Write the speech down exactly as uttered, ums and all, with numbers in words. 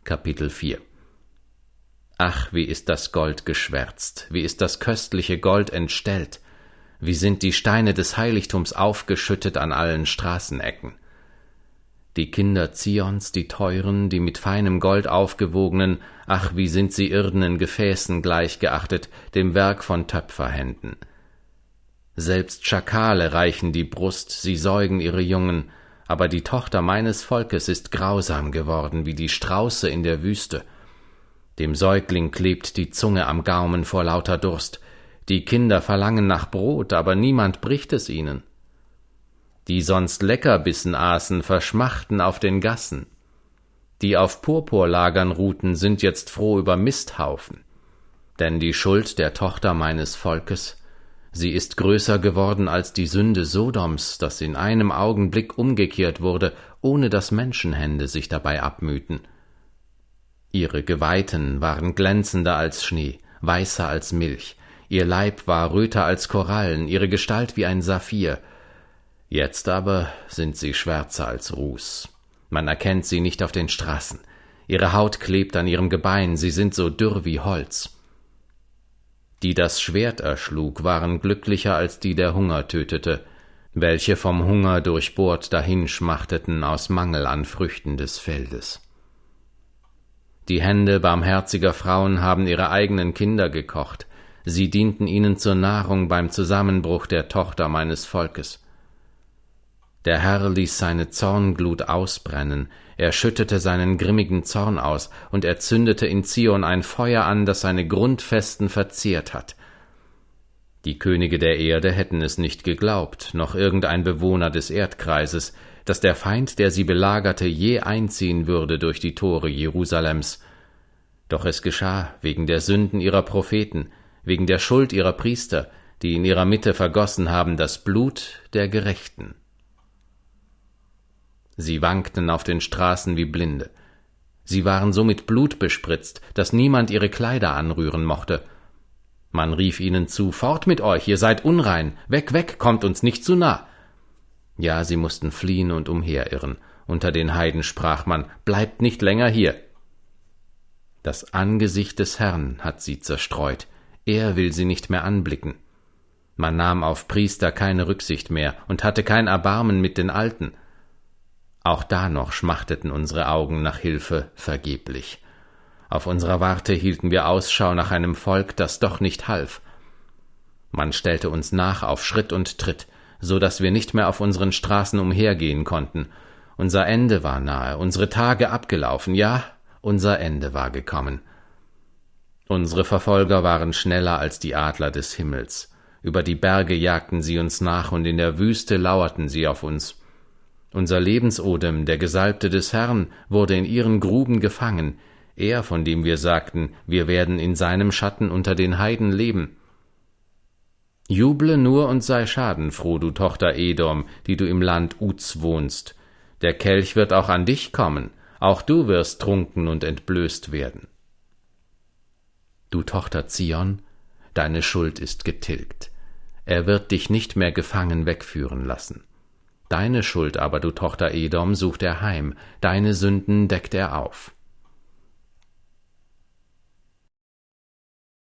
Kapitel vier. Ach, wie ist das Gold geschwärzt, wie ist das köstliche Gold entstellt, wie sind die Steine des Heiligtums aufgeschüttet an allen Straßenecken. Die Kinder Zions, die teuren, die mit feinem Gold aufgewogenen, ach, wie sind sie irdenen Gefäßen gleichgeachtet, dem Werk von Töpferhänden. Selbst Schakale reichen die Brust, sie säugen ihre Jungen, aber die Tochter meines Volkes ist grausam geworden wie die Strauße in der Wüste. Dem Säugling klebt die Zunge am Gaumen vor lauter Durst, die Kinder verlangen nach Brot, aber niemand bricht es ihnen. Die sonst Leckerbissen aßen, verschmachten auf den Gassen. Die auf Purpurlagern ruhten, sind jetzt froh über Misthaufen. Denn die Schuld der Tochter meines Volkes, sie ist größer geworden als die Sünde Sodoms, das in einem Augenblick umgekehrt wurde, ohne dass Menschenhände sich dabei abmühten. Ihre Geweihten waren glänzender als Schnee, weißer als Milch, ihr Leib war röter als Korallen, ihre Gestalt wie ein Saphir. Jetzt aber sind sie schwärzer als Ruß. Man erkennt sie nicht auf den Straßen. Ihre Haut klebt an ihrem Gebein, sie sind so dürr wie Holz. Die das Schwert erschlug, waren glücklicher als die der Hunger tötete, welche vom Hunger durchbohrt dahinschmachteten aus Mangel an Früchten des Feldes. Die Hände barmherziger Frauen haben ihre eigenen Kinder gekocht, sie dienten ihnen zur Nahrung beim Zusammenbruch der Tochter meines Volkes. Der Herr ließ seine Zornglut ausbrennen, er schüttete seinen grimmigen Zorn aus, und er zündete in Zion ein Feuer an, das seine Grundfesten verzehrt hat. Die Könige der Erde hätten es nicht geglaubt, noch irgendein Bewohner des Erdkreises, dass der Feind, der sie belagerte, je einziehen würde durch die Tore Jerusalems. Doch es geschah wegen der Sünden ihrer Propheten, wegen der Schuld ihrer Priester, die in ihrer Mitte vergossen haben das Blut der Gerechten. Sie wankten auf den Straßen wie Blinde. Sie waren so mit Blut bespritzt, dass niemand ihre Kleider anrühren mochte. Man rief ihnen zu, »Fort mit euch, ihr seid unrein, weg, weg, kommt uns nicht zu nah!« Ja, sie mussten fliehen und umherirren. Unter den Heiden sprach man, »Bleibt nicht länger hier!« Das Angesicht des Herrn hat sie zerstreut, er will sie nicht mehr anblicken. Man nahm auf Priester keine Rücksicht mehr und hatte kein Erbarmen mit den Alten. Auch da noch schmachteten unsere Augen nach Hilfe vergeblich. Auf unserer Warte hielten wir Ausschau nach einem Volk, das doch nicht half. Man stellte uns nach auf Schritt und Tritt, so dass wir nicht mehr auf unseren Straßen umhergehen konnten. Unser Ende war nahe, unsere Tage abgelaufen, ja, unser Ende war gekommen. Unsere Verfolger waren schneller als die Adler des Himmels. Über die Berge jagten sie uns nach, und in der Wüste lauerten sie auf uns. Unser Lebensodem, der Gesalbte des Herrn, wurde in ihren Gruben gefangen, er, von dem wir sagten, wir werden in seinem Schatten unter den Heiden leben. Juble nur und sei schadenfroh, du Tochter Edom, die du im Land Uz wohnst. Der Kelch wird auch an dich kommen, auch du wirst trunken und entblößt werden. Du Tochter Zion, deine Schuld ist getilgt. Er wird dich nicht mehr gefangen wegführen lassen. Deine Schuld aber, du Tochter Edom, sucht er heim, deine Sünden deckt er auf.